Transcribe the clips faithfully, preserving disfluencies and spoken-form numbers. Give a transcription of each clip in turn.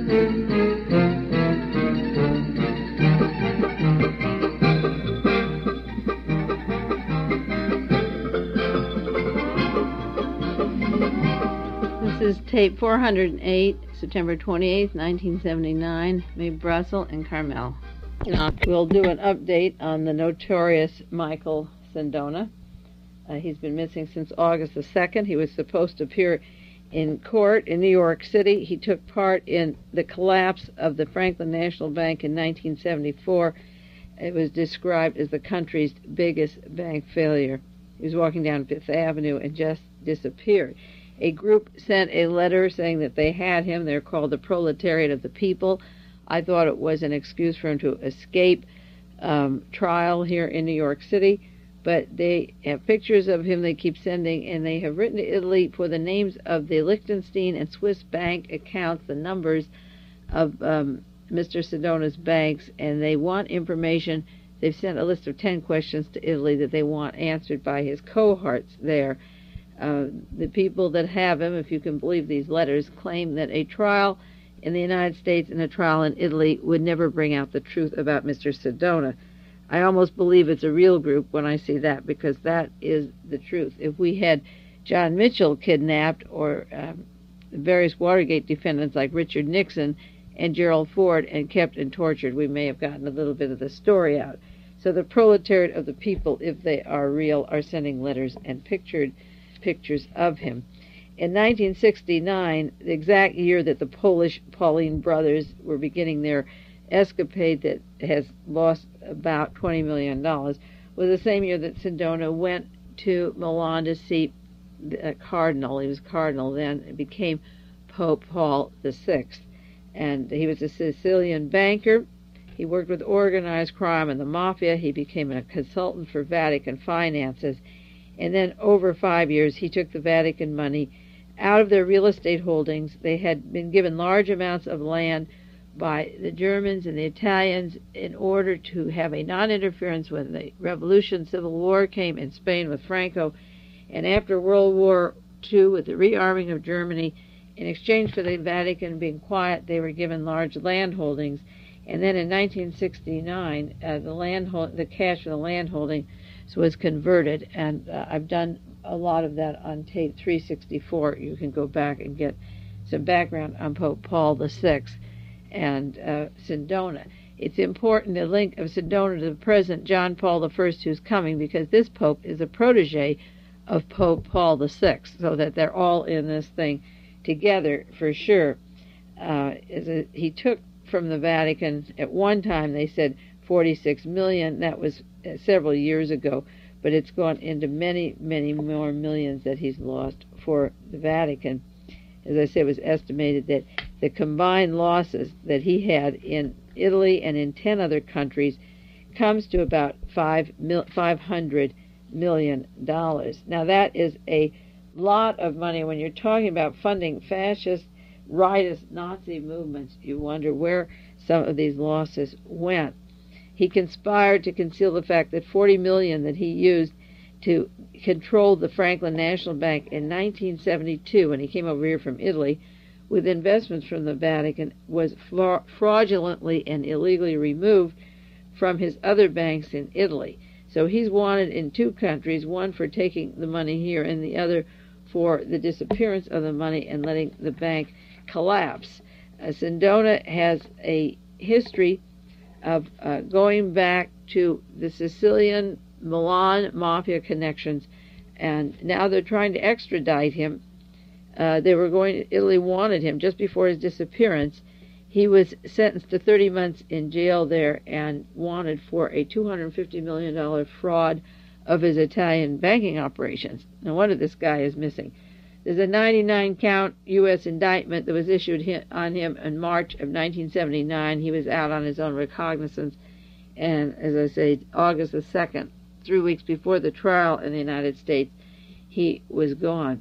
This is tape four hundred eight, September twenty-eighth, nineteen seventy-nine, made Brussels and Carmel. Now, we'll do an update on the notorious Michael Sindona. Uh, he's been missing since August the second. He was supposed to appear in court in New York City. He took part in the collapse of the Franklin National Bank in nineteen seventy-four. It was described as the country's biggest bank failure. He was walking down Fifth Avenue and just disappeared. A group sent a letter saying that they had him. They're called the Proletariat of the People. I thought it was an excuse for him to escape um, trial here in New York City, but they have pictures of him they keep sending, and they have written to Italy for the names of the Liechtenstein and Swiss bank accounts, the numbers of um, Mister Sindona's banks, and they want information. They've sent a list of ten questions to Italy that they want answered by his cohorts there. Uh, the people that have him, if you can believe these letters, claim that a trial in the United States and a trial in Italy would never bring out the truth about Mister Sindona. I almost believe it's a real group when I see that, because that is the truth. If we had John Mitchell kidnapped, or um, various Watergate defendants like Richard Nixon and Gerald Ford, and kept and tortured, we may have gotten a little bit of the story out. So the Proletariat of the People, if they are real, are sending letters and pictured pictures of him. In nineteen sixty-nine, the exact year that the Polish Pauline brothers were beginning their escapade that has lost about twenty million dollars, was the same year that Sindona went to Milan to see the cardinal. He was cardinal then, and became Pope Paul the sixth. And he was a Sicilian banker. He worked with organized crime and the mafia. He became a consultant for Vatican finances. And then over five years, he took the Vatican money out of their real estate holdings. They had been given large amounts of land by the Germans and the Italians in order to have a non-interference when the revolution, civil war came in Spain with Franco. And after World War Two, with the rearming of Germany, in exchange for the Vatican being quiet, they were given large land holdings. And then in nineteen sixty-nine, uh, the land hold- the cash for the land holding was converted, and uh, I've done a lot of that on tape three sixty-four. You can go back and get some background on Pope Paul the sixth and uh, Sindona. It's important to link of Sindona to the present John Paul the first, who's coming, because this Pope is a protege of Pope Paul the sixth, so that they're all in this thing together for sure. Uh, is a, he took from the Vatican, at one time they said forty-six million. That was uh, several years ago, but it's gone into many, many more millions that he's lost for the Vatican. As I said, it was estimated that the combined losses that he had in Italy and in ten other countries comes to about five mil- five hundred million dollars. Now that is a lot of money. When you're talking about funding fascist, rightist, Nazi movements, you wonder where some of these losses went. He conspired to conceal the fact that forty million dollars that he used to control the Franklin National Bank in nineteen seventy-two, when he came over here from Italy, with investments from the Vatican, was fra- fraudulently and illegally removed from his other banks in Italy. So he's wanted in two countries, one for taking the money here and the other for the disappearance of the money and letting the bank collapse. Uh, Sindona has a history of uh, going back to the Sicilian Milan mafia connections, and now they're trying to extradite him. Uh, they were going, Italy wanted him just before his disappearance. He was sentenced to thirty months in jail there and wanted for a two hundred fifty million dollars fraud of his Italian banking operations. No wonder this guy is missing. There's a ninety-nine count U S indictment that was issued on him in March of nineteen seventy-nine. He was out on his own recognizance, and as I say, August the second, three weeks before the trial in the United States, he was gone.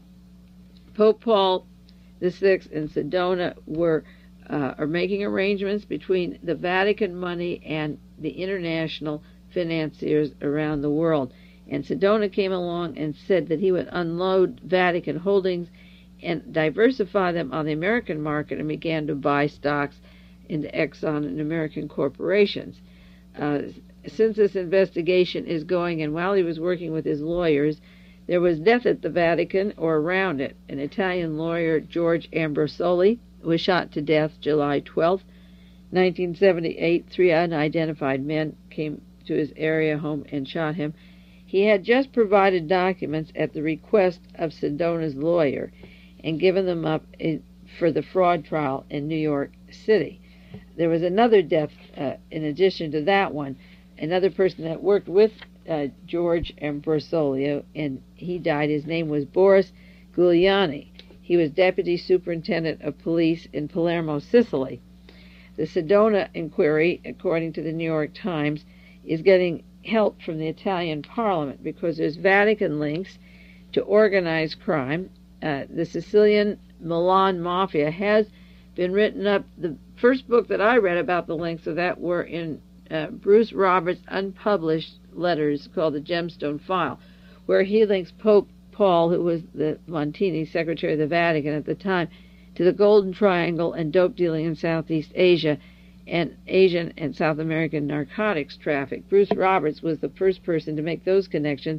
Pope Paul the sixth and Sindona were uh, are making arrangements between the Vatican money and the international financiers around the world. And Sindona came along and said that he would unload Vatican holdings and diversify them on the American market and began to buy stocks into Exxon and American corporations. Uh, since this investigation is going, and while he was working with his lawyers, there was death at the Vatican or around it. An Italian lawyer, George Ambrosoli, was shot to death July twelfth, nineteen seventy-eight. Three unidentified men came to his area home and shot him. He had just provided documents at the request of Sedona's lawyer and given them up in, for the fraud trial in New York City. There was another death uh, in addition to that one, another person that worked with uh, George Ambrosoli, and he died. His name was Boris Giuliani. He was deputy superintendent of police in Palermo, Sicily. The Sedona inquiry, according to the New York Times, is getting help from the Italian Parliament because there's Vatican links to organized crime. Uh, the Sicilian Milan Mafia has been written up. The first book that I read about the links of that were in uh, Bruce Roberts' unpublished letters called the Gemstone File, where he links Pope Paul, who was the Montini Secretary of the Vatican at the time, to the Golden Triangle and dope dealing in Southeast Asia and Asian and South American narcotics traffic. Bruce Roberts was the first person to make those connections,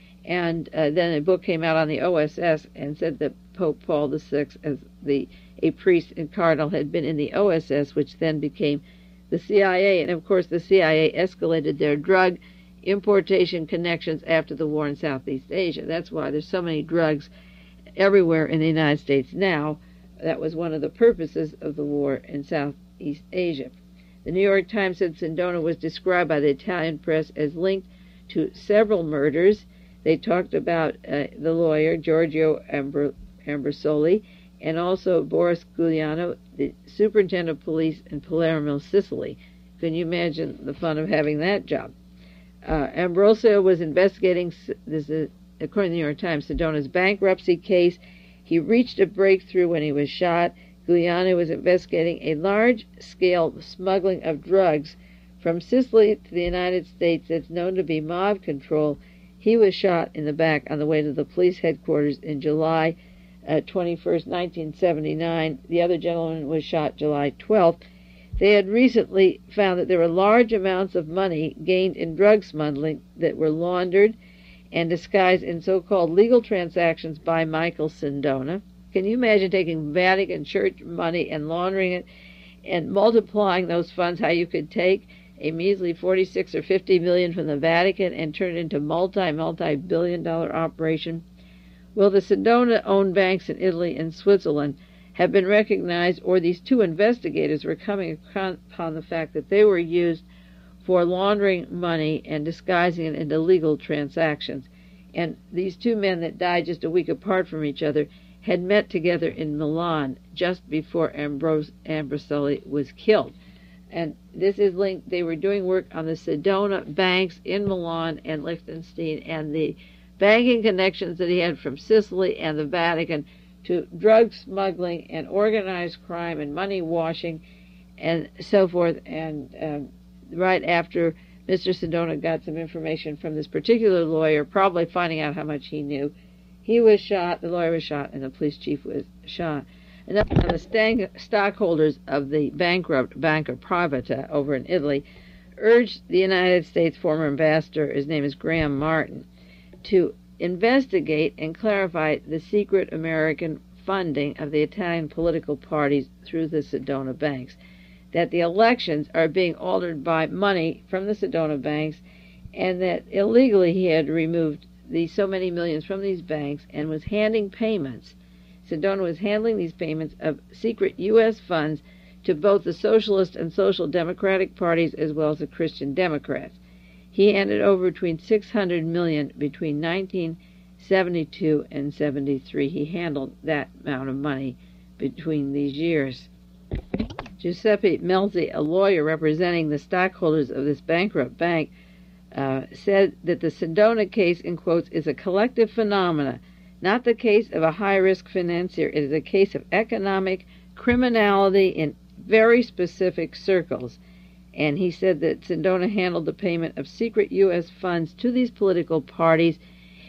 and uh, then a book came out on the O S S and said that Pope Paul the Sixth, as the a priest and cardinal, had been in the O S S, which then became the C I A, and of course the C I A escalated their drug importation connections after the war in Southeast Asia. That's why there's so many drugs everywhere in the United States now. That was one of the purposes of the war in Southeast Asia. The New York Times said Sedona was described by the Italian press as linked to several murders. They talked about uh, the lawyer, Giorgio Ambr- Ambrosoli, and also Boris Giuliano, the superintendent of police in Palermo, Sicily. Can you imagine the fun of having that job? Uh, Ambrosio was investigating, this is, according to the New York Times, Sedona's bankruptcy case. He reached a breakthrough when he was shot. Giuliano was investigating a large-scale smuggling of drugs from Sicily to the United States that's known to be mob control. He was shot in the back on the way to the police headquarters in July uh, twenty-first, nineteen seventy-nine. The other gentleman was shot July twelfth. They had recently found that there were large amounts of money gained in drug smuggling that were laundered and disguised in so-called legal transactions by Michael Sedona. Can you imagine taking Vatican church money and laundering it and multiplying those funds, how you could take a measly forty-six or fifty million from the Vatican and turn it into multi, multi-billion dollar operation? Well, the Sedona-owned banks in Italy and Switzerland have been recognized, or these two investigators were coming upon the fact that they were used for laundering money and disguising it into legal transactions. And these two men that died just a week apart from each other had met together in Milan just before Ambrose, Ambrosoli was killed. And this is linked, they were doing work on the Sedona banks in Milan and Liechtenstein, and the banking connections that he had from Sicily and the Vatican to drug smuggling and organized crime and money washing and so forth. And um, right after Mister Sedona got some information from this particular lawyer, probably finding out how much he knew, he was shot, the lawyer was shot, and the police chief was shot. And then the stang- stockholders of the bankrupt Banca Privata over in Italy urged the United States former ambassador, his name is Graham Martin, to investigate and clarify the secret American funding of the Italian political parties through the Sedona banks, that the elections are being altered by money from the Sedona banks, and that illegally he had removed the so many millions from these banks and was handing payments. Sedona was handling these payments of secret U S funds to both the Socialist and Social Democratic parties as well as the Christian Democrats. He handed over between six hundred million dollars between nineteen seventy-two and seventy-three. He handled that amount of money between these years. Giuseppe Melzi, a lawyer representing the stockholders of this bankrupt bank, uh, said that the Sedona case, in quotes, is a collective phenomena, not the case of a high-risk financier. It is a case of economic criminality in very specific circles. And he said that Sedona handled the payment of secret U S funds to these political parties.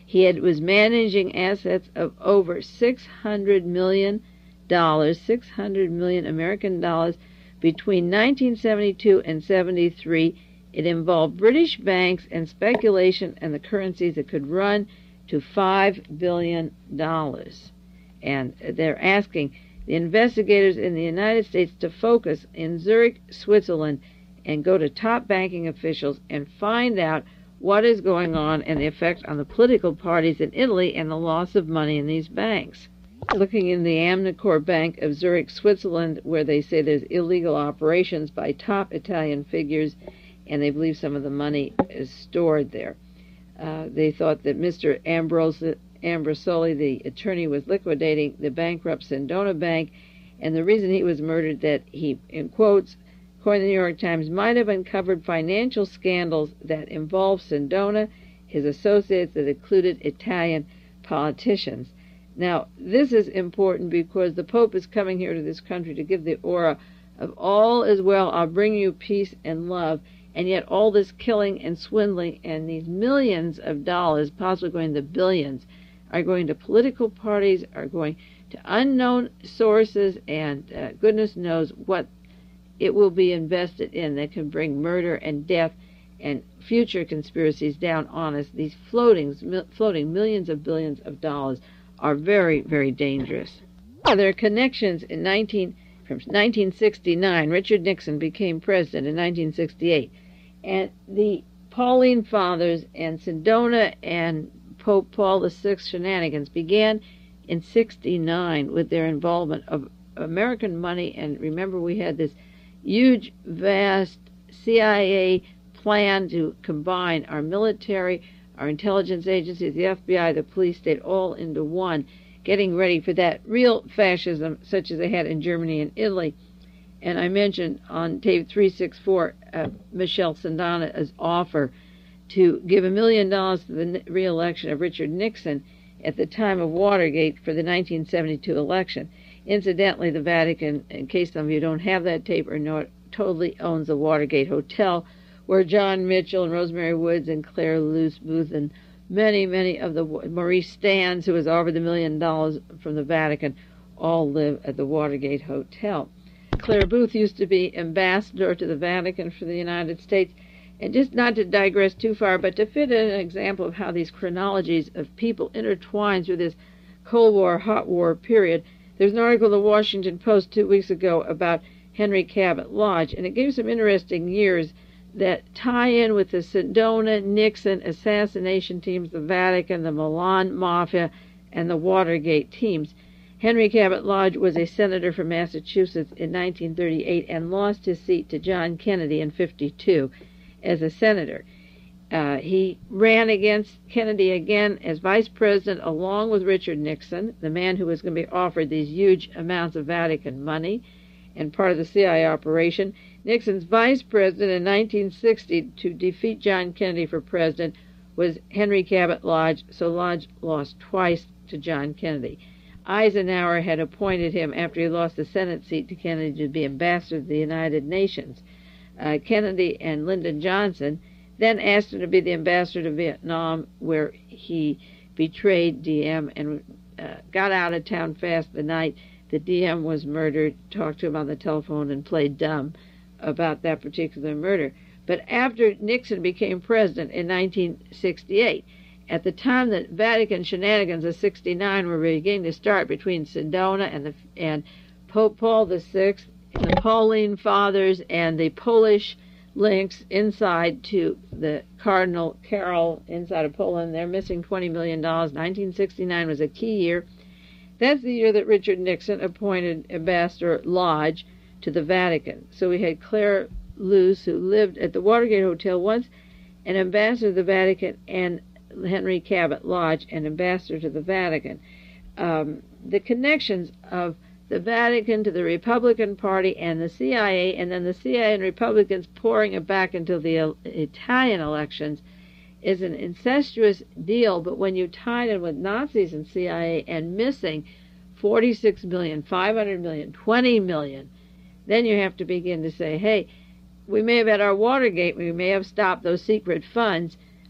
He had, was managing assets of over six hundred million dollars, six hundred million American dollars between nineteen seventy-two and seventy-three. It involved British banks and speculation and the currencies that could run to five billion dollars. And they're asking the investigators in the United States to focus in Zurich, Switzerland, and go to top banking officials and find out what is going on and the effect on the political parties in Italy and the loss of money in these banks. Looking in the Amnicor Bank of Zurich, Switzerland, where they say there's illegal operations by top Italian figures, and they believe some of the money is stored there. Uh, they thought that Mister Ambrose, Ambrosoli, the attorney, was liquidating the bankrupt Sindona Bank, and the reason he was murdered, that he, in quotes, according to the New York Times, might have uncovered financial scandals that involved Sindona, his associates that included Italian politicians. Now, this is important because the Pope is coming here to this country to give the aura of all is well, I'll bring you peace and love, and yet all this killing and swindling and these millions of dollars, possibly going to billions, are going to political parties, are going to unknown sources, and uh, goodness knows what it will be invested in that can bring murder and death and future conspiracies down on us. These floating, floating millions of billions of dollars are very, very dangerous. There are connections in nineteen from nineteen sixty-nine. Richard Nixon became president in nineteen sixty-eight, and the Pauline Fathers and Sindona and Pope Paul the Sixth shenanigans began in sixty-nine with their involvement of American money. And remember, we had this huge, vast C I A plan to combine our military, our intelligence agencies, the F B I, the police state, all into one, getting ready for that real fascism such as they had in Germany and Italy. And I mentioned on tape three sixty-four uh, Michelle Sindana's offer to give a million dollars to the re-election of Richard Nixon at the time of Watergate for the nineteen seventy-two election. Incidentally, the Vatican, in case some of you don't have that tape or know it, totally owns the Watergate Hotel, where John Mitchell and Rosemary Woods and Claire Luce Booth and many, many of the, Maurice Stans, who was offered the million dollars from the Vatican, all live at the Watergate Hotel. Claire Booth used to be ambassador to the Vatican for the United States. And just not to digress too far, but to fit in an example of how these chronologies of people intertwine through this Cold War, hot war period, there's an article in the Washington Post two weeks ago about Henry Cabot Lodge, and it gives some interesting years that tie in with the Sindona, Nixon assassination teams, the Vatican, the Milan Mafia, and the Watergate teams. Henry Cabot Lodge was a senator from Massachusetts in nineteen thirty-eight and lost his seat to John Kennedy in fifty-two as a senator. Uh, he ran against Kennedy again as vice president along with Richard Nixon, the man who was going to be offered these huge amounts of Vatican money and part of the C I A operation. Nixon's vice president in nineteen sixty to defeat John Kennedy for president was Henry Cabot Lodge, so Lodge lost twice to John Kennedy. Eisenhower had appointed him after he lost the Senate seat to Kennedy to be ambassador to the United Nations. Uh, Kennedy and Lyndon Johnson then asked him to be the ambassador to Vietnam, where he betrayed D M and uh, got out of town fast the night that D M was murdered, talked to him on the telephone and played dumb about that particular murder. But after Nixon became president in nineteen sixty-eight, at the time that Vatican shenanigans of sixty-nine were beginning to start between Sindona and, the, and Pope Paul the Sixth, the Pauline Fathers, and the Polish links inside to the Cardinal Carroll inside of Poland, they're missing twenty million dollars. nineteen sixty-nine was a key year. That's the year that Richard Nixon appointed Ambassador Lodge to the Vatican. So we had Claire Luce, who lived at the Watergate Hotel once, an ambassador to the Vatican, and Henry Cabot Lodge, an ambassador to the Vatican. Um, the connections of the Vatican to the Republican Party and the C I A, and then the C I A and Republicans pouring it back into the Italian elections, is an incestuous deal. But when you tie it in with Nazis and C I A and missing forty-six million, five hundred million, twenty million, then you have to begin to say, hey, we may have had our Watergate, we may have stopped those secret funds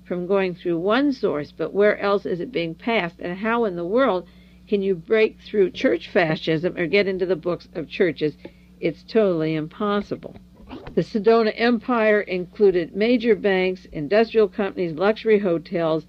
from going through one source, but where else is it being passed? And how in the world can you break through church fascism or get into the books of churches? It's totally impossible. The Sedona Empire included major banks, industrial companies, luxury hotels,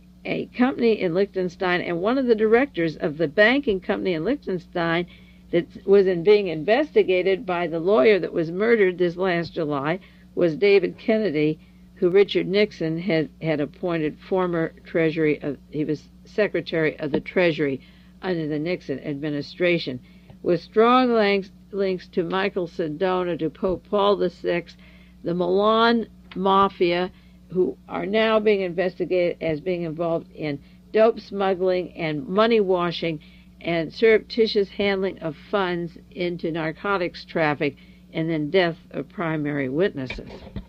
a company in Liechtenstein, and one of the directors of the banking company in Liechtenstein that was in being investigated by the lawyer that was murdered this last July was David Kennedy, who Richard Nixon had, had appointed former Treasury of, he was Secretary of the Treasury under the Nixon administration, with strong links, links to Michael Sedona, to Pope Paul the Sixth, the Milan Mafia, who are now being investigated as being involved in dope smuggling and money washing and surreptitious handling of funds into narcotics traffic, and then death of primary witnesses.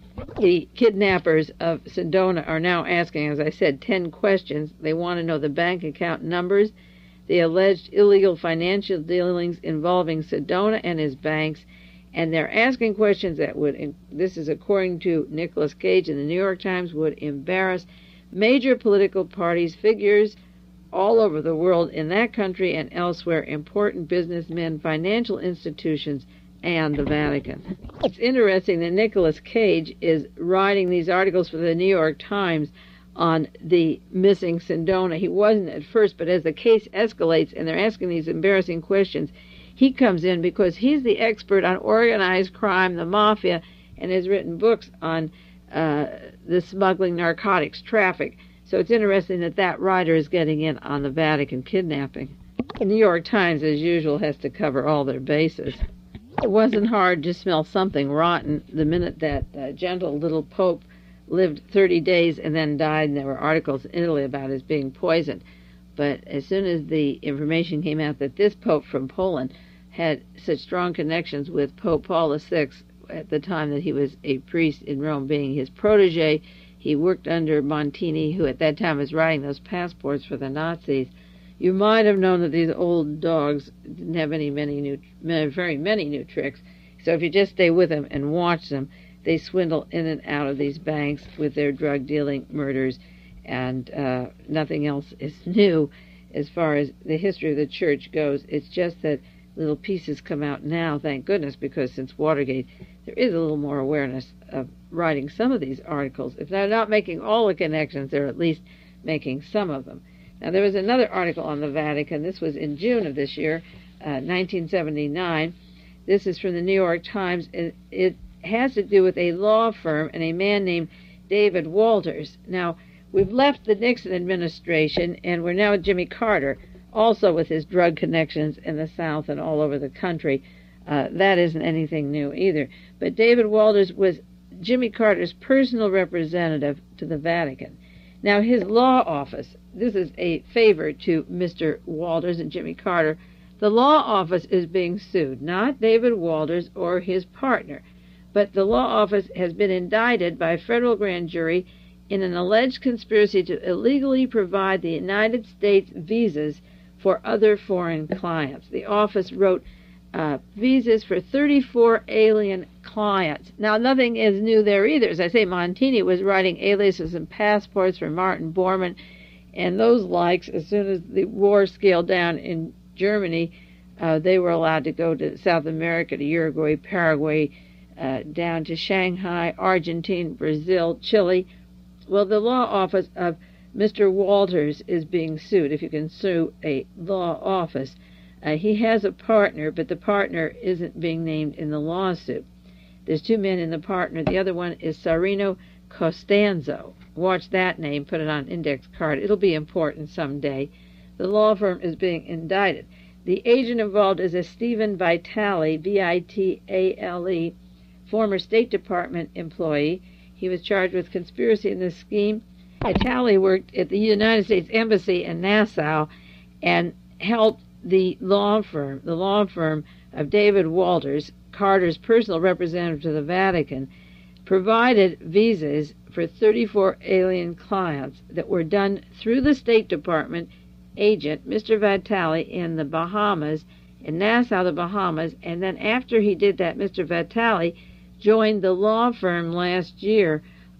The kidnappers of Sedona are now asking, as I said, ten questions. They want to know the bank account numbers, the alleged illegal financial dealings involving Sedona and his banks, and they're asking questions that would, this is according to Nicolas Cage in the New York Times, would embarrass major political parties, figures all over the world, in that country and elsewhere, important businessmen, financial institutions, and the Vatican. It's interesting that Nicolas Cage is writing these articles for the New York Times on the missing Sedona. He wasn't at first, but as the case escalates and they're asking these embarrassing questions, he comes in because he's the expert on organized crime, the mafia, and has written books on uh, the smuggling narcotics traffic. So it's interesting that that writer is getting in on the Vatican kidnapping. The New York Times, as usual, has to cover all their bases. It wasn't hard to smell something rotten the minute that uh, gentle little Pope lived thirty days and then died, and there were articles in Italy about his being poisoned. But as soon as the information came out that this Pope from Poland had such strong connections with Pope Paul the Sixth at the time that he was a priest in Rome, being his protege, he worked under Montini, who at that time was writing those passports for the Nazis. You might have known that these old dogs didn't have any many new, very many new tricks. So if you just stay with them and watch them, they swindle in and out of these banks with their drug dealing, murders, and uh, nothing else is new as far as the history of the church goes. It's just that little pieces come out now, thank goodness, because since Watergate, there is a little more awareness of writing some of these articles. If they're not making all the connections, they're at least making some of them. Now, there was another article on the Vatican. This was in June of this year, uh, nineteen seventy-nine. This is from the New York Times. It, it has to do with a law firm and a man named David Walters. Now, we've left the Nixon administration, and we're now with Jimmy Carter, also with his drug connections in the South and all over the country. Uh, that isn't anything new either. But David Walters was Jimmy Carter's personal representative to the Vatican. Now, his law office, this is a favor to Mister Walters and Jimmy Carter, the law office is being sued, not David Walters or his partner, but the law office has been indicted by a federal grand jury in an alleged conspiracy to illegally provide the United States visas for other foreign clients. The office wrote uh, visas for thirty-four alien clients. Now, nothing is new there either. As I say, Montini was writing aliases and passports for Martin Bormann and those likes. As soon as the war scaled down in Germany, uh, they were allowed to go to South America, to Uruguay, Paraguay, uh, down to Shanghai, Argentina, Brazil, Chile. Well, the law office of Mister Walters is being sued, if you can sue a law office. Uh, he has a partner, but the partner isn't being named in the lawsuit. There's two men in the partner. The other one is Sarino Costanzo. Watch that name, put it on an index card. It'll be important someday. The law firm is being indicted. The agent involved is a Stephen Vitale, V I T A L E, former State Department employee. He was charged with conspiracy in this scheme. Vitale worked at the United States Embassy in Nassau and helped the law firm, the law firm of David Walters, Carter's personal representative to the Vatican, provided visas for thirty-four alien clients that were done through the State Department agent, Mister Vitale, in the Bahamas, in Nassau, the Bahamas, and then after he did that, Mister Vitale joined the law firm last year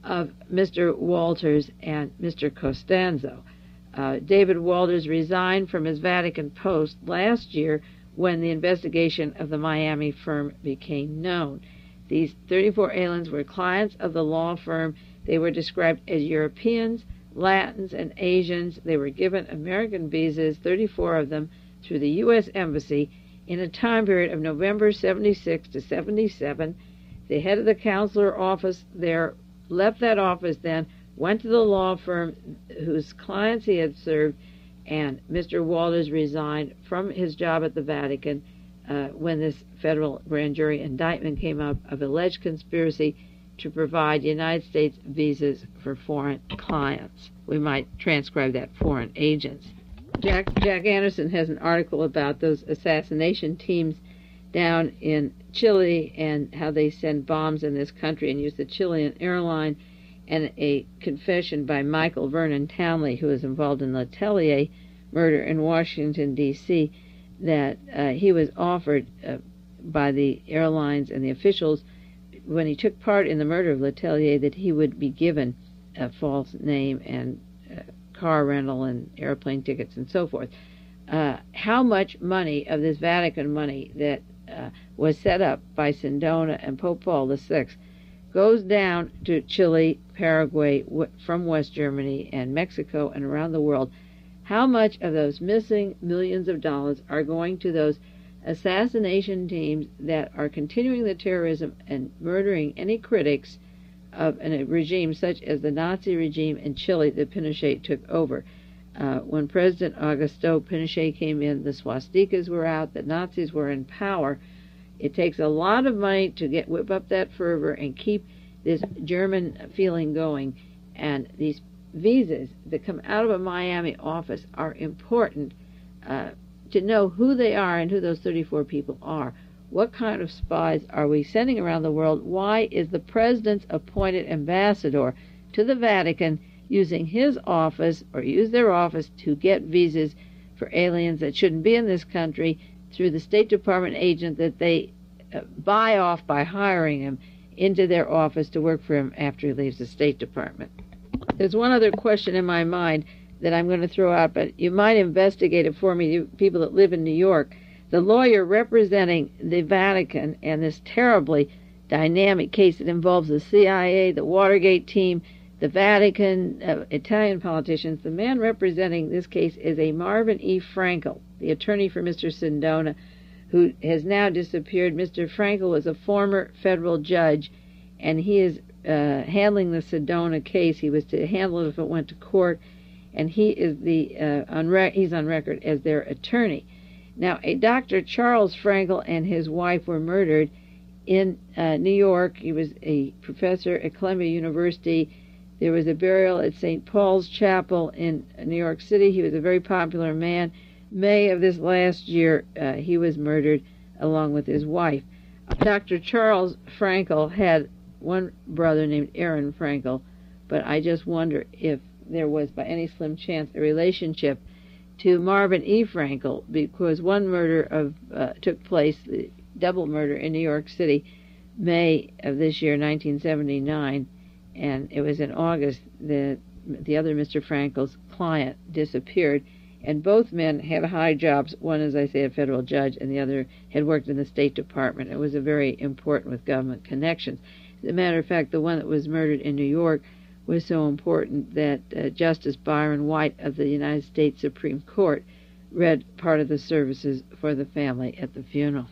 of Mister Walters and Mister Costanzo. Uh, David Walters resigned from his Vatican post last year when the investigation of the Miami firm became known. These thirty-four aliens were clients of the law firm. They were described as Europeans, Latins, and Asians. They were given American visas, thirty-four of them, through the U S Embassy in a time period of November seventy-six to seventy-seven. The head of the consular office there left that office then, went to the law firm whose clients he had served, and Mister Walters resigned from his job at the Vatican uh, when this federal grand jury indictment came up of alleged conspiracy to provide United States visas for foreign clients. We might transcribe that foreign agents. Jack, Jack Anderson has an article about those assassination teams down in Chile and how they send bombs in this country and use the Chilean airline, and a confession by Michael Vernon Townley, who was involved in the Letelier murder in Washington, D C, that uh, he was offered uh, by the airlines and the officials when he took part in the murder of Letelier that he would be given a false name and uh, car rental and airplane tickets and so forth. Uh, how much money of this Vatican money that uh, was set up by Sindona and Pope Paul the Sixth goes down to Chile, Paraguay, w- from West Germany, and Mexico, and around the world? How much of those missing millions of dollars are going to those assassination teams that are continuing the terrorism and murdering any critics of a regime such as the Nazi regime in Chile that Pinochet took over? Uh, when President Augusto Pinochet came in, the swastikas were out, the Nazis were in power. It takes a lot of money to get whip up that fervor and keep this German feeling going. And these visas that come out of a Miami office are important uh, to know who they are and who those thirty-four people are. What kind of spies are we sending around the world? Why is the president's appointed ambassador to the Vatican using his office or use their office to get visas for aliens that shouldn't be in this country through the State Department agent that they uh, buy off by hiring him into their office to work for him after he leaves the State Department? There's one other question in my mind that I'm going to throw out, but you might investigate it for me, you people that live in New York. The lawyer representing the Vatican and this terribly dynamic case that involves the C I A, the Watergate team, the Vatican, uh, Italian politicians, the man representing this case is a Marvin E. Frankel, the attorney for Mister Sindona, who has now disappeared. Mister Frankel was a former federal judge, and he is uh, handling the Sindona case. He was to handle it if it went to court, and he is the uh, on re- he's on record as their attorney. Now, a Doctor Charles Frankel and his wife were murdered in uh, New York. He was a professor at Columbia University. There was a burial at Saint Paul's Chapel in New York City. He was a very popular man. May of this last year, uh, he was murdered along with his wife. Doctor Charles Frankel had one brother named Aaron Frankel, but I just wonder if there was by any slim chance a relationship to Marvin E. Frankel, because one murder of uh, took place, the double murder in New York City, May of this year, nineteen seventy-nine, and it was in August that the other Mister Frankel's client disappeared, and both men had high jobs. One, as I say, a federal judge, and the other had worked in the State Department. It was a very important with government connections. As a matter of fact, the one that was murdered in New York was so important that uh, Justice Byron White of the United States Supreme Court read part of the services for the family at the funeral.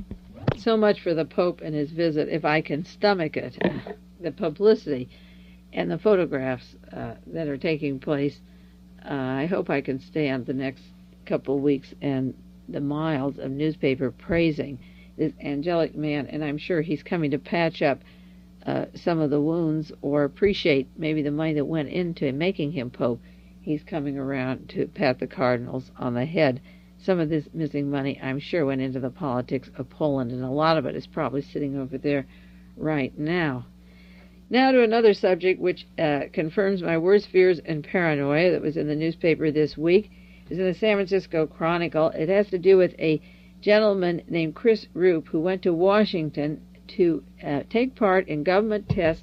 So much for the Pope and his visit, if I can stomach it. The publicity and the photographs uh, that are taking place, uh, I hope I can stand the next couple of weeks and the miles of newspaper praising this angelic man, and I'm sure he's coming to patch up Uh, some of the wounds or appreciate maybe the money that went into making him Pope. He's coming around to pat the cardinals on the head. Some of this missing money, I'm sure, went into the politics of Poland, and a lot of it is probably sitting over there right now. Now to another subject which uh, confirms my worst fears and paranoia that was in the newspaper this week. It's in the San Francisco Chronicle. It has to do with a gentleman named Chris Roop who went to Washington to uh, take part in government tests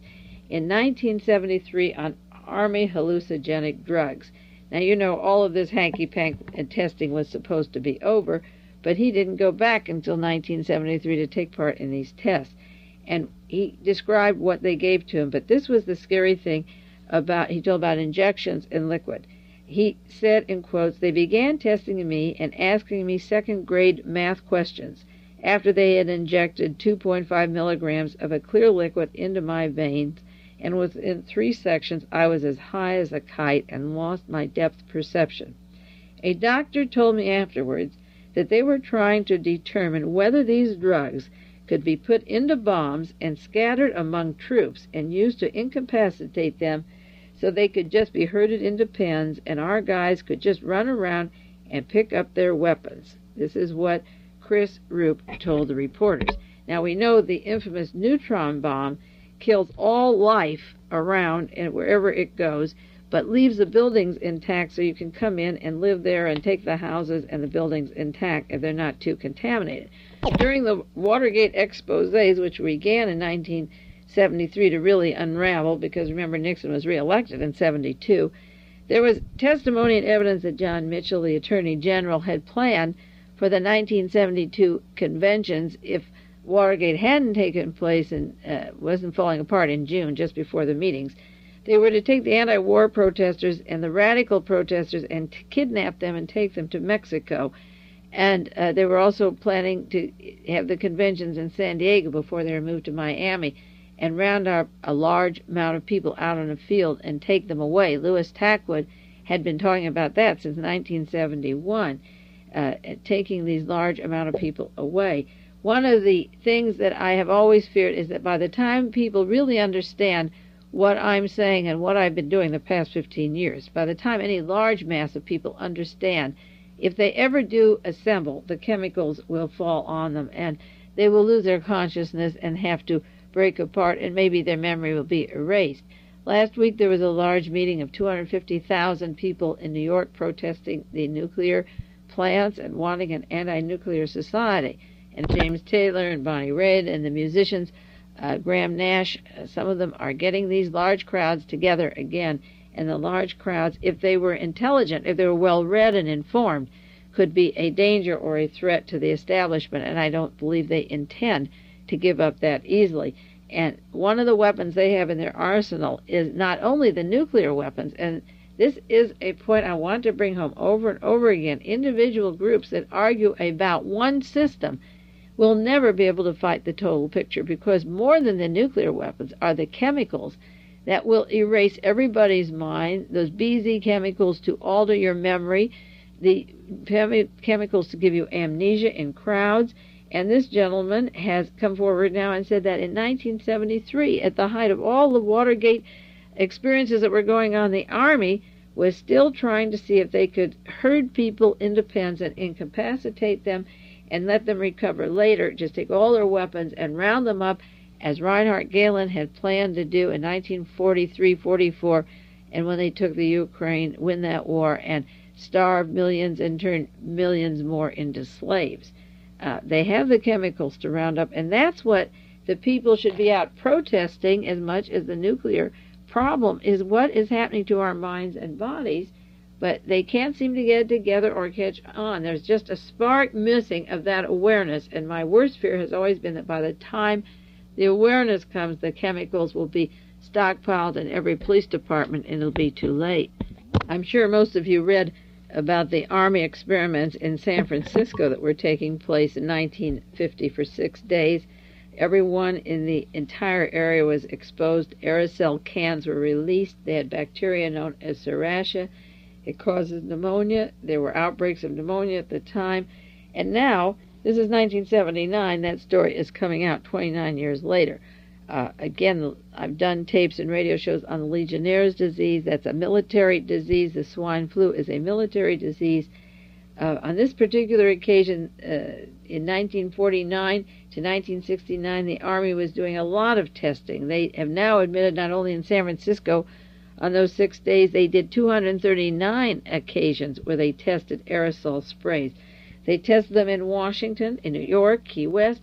in nineteen seventy-three on Army hallucinogenic drugs. Now, you know, all of this hanky-panky testing was supposed to be over, but he didn't go back until nineteen seventy-three to take part in these tests. And he described what they gave to him, but this was the scary thing about, he told about injections in liquid. He said, in quotes, "They began testing me and asking me second-grade math questions after they had injected two point five milligrams of a clear liquid into my veins, and within three sections I was as high as a kite and lost my depth perception. A doctor told me afterwards that they were trying to determine whether these drugs could be put into bombs and scattered among troops and used to incapacitate them so they could just be herded into pens and our guys could just run around and pick up their weapons." This is what Chris Roop told the reporters. Now, we know the infamous neutron bomb kills all life around and wherever it goes, but leaves the buildings intact so you can come in and live there and take the houses and the buildings intact if they're not too contaminated. During the Watergate exposés, which began in nineteen seventy-three to really unravel, because remember Nixon was reelected in seventy-two, there was testimony and evidence that John Mitchell, the Attorney General, had planned for the nineteen seventy-two conventions if Watergate hadn't taken place and uh, wasn't falling apart in June, just before the meetings. They were to take the anti-war protesters and the radical protesters and t- kidnap them and take them to Mexico. And uh, they were also planning to have the conventions in San Diego before they were moved to Miami and round up a large amount of people out on a field and take them away. Louis Tackwood had been talking about that since nineteen seventy-one, uh, taking these large amount of people away. One of the things that I have always feared is that by the time people really understand what I'm saying and what I've been doing the past fifteen years, by the time any large mass of people understand, if they ever do assemble, the chemicals will fall on them and they will lose their consciousness and have to break apart, and maybe their memory will be erased. Last week there was a large meeting of two hundred fifty thousand people in New York protesting the nuclear plants and wanting an anti-nuclear society. And James Taylor and Bonnie Raitt and the musicians, uh, Graham Nash, uh, some of them are getting these large crowds together again. And the large crowds, if they were intelligent, if they were well-read and informed, could be a danger or a threat to the establishment. And I don't believe they intend to give up that easily. And one of the weapons they have in their arsenal is not only the nuclear weapons, and this is a point I want to bring home over and over again. Individual groups that argue about one system will never be able to fight the total picture, because more than the nuclear weapons are the chemicals that will erase everybody's mind, those B Z chemicals to alter your memory, the chemicals to give you amnesia in crowds. And this gentleman has come forward now and said that in nineteen seventy-three, at the height of all the Watergate experiences that were going on, the Army was still trying to see if they could herd people into pens and incapacitate them and let them recover later, just take all their weapons and round them up, as Reinhard Gehlen had planned to do in nineteen forty-three forty-four, and when they took the Ukraine, win that war, and starve millions and turn millions more into slaves. Uh, they have the chemicals to round up, and that's what the people should be out protesting as much as the nuclear problem is what is happening to our minds and bodies, but they can't seem to get it together or catch on. There's just a spark missing of that awareness, and my worst fear has always been that by the time the awareness comes, the chemicals will be stockpiled in every police department and it'll be too late. I'm sure most of you read about the Army experiments in San Francisco that were taking place in nineteen fifty for six days. Everyone in the entire area was exposed. Aerosol cans were released. They had bacteria known as Serratia. It causes pneumonia. There were outbreaks of pneumonia at the time. And now, this is nineteen seventy-nine, that story is coming out twenty-nine years later. Uh, again, I've done tapes and radio shows on the Legionnaire's disease. That's a military disease. The swine flu is a military disease. Uh, on this particular occasion, uh, in nineteen forty-nine to nineteen sixty-nine, the Army was doing a lot of testing. They have now admitted not only in San Francisco, on those six days, they did two hundred thirty-nine occasions where they tested aerosol sprays. They tested them in Washington, in New York, Key West,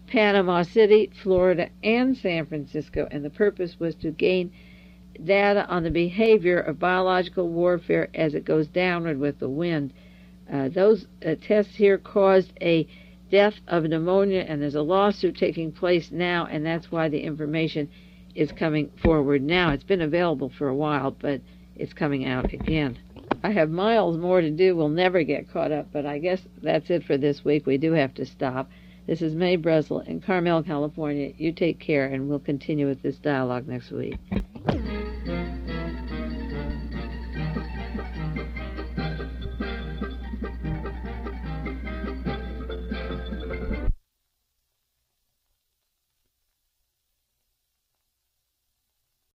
Panama City, Florida, and San Francisco, and the purpose was to gain data on the behavior of biological warfare as it goes downward with the wind. Uh, those uh, tests here caused a death of pneumonia, and there's a lawsuit taking place now, and that's why the information is coming forward now. It's been available for a while, but it's coming out again. I have miles more to do. We'll never get caught up, but I guess that's it for this week. We do have to stop. This is Mae Brussel in Carmel, California. You take care, and we'll continue with this dialogue next week.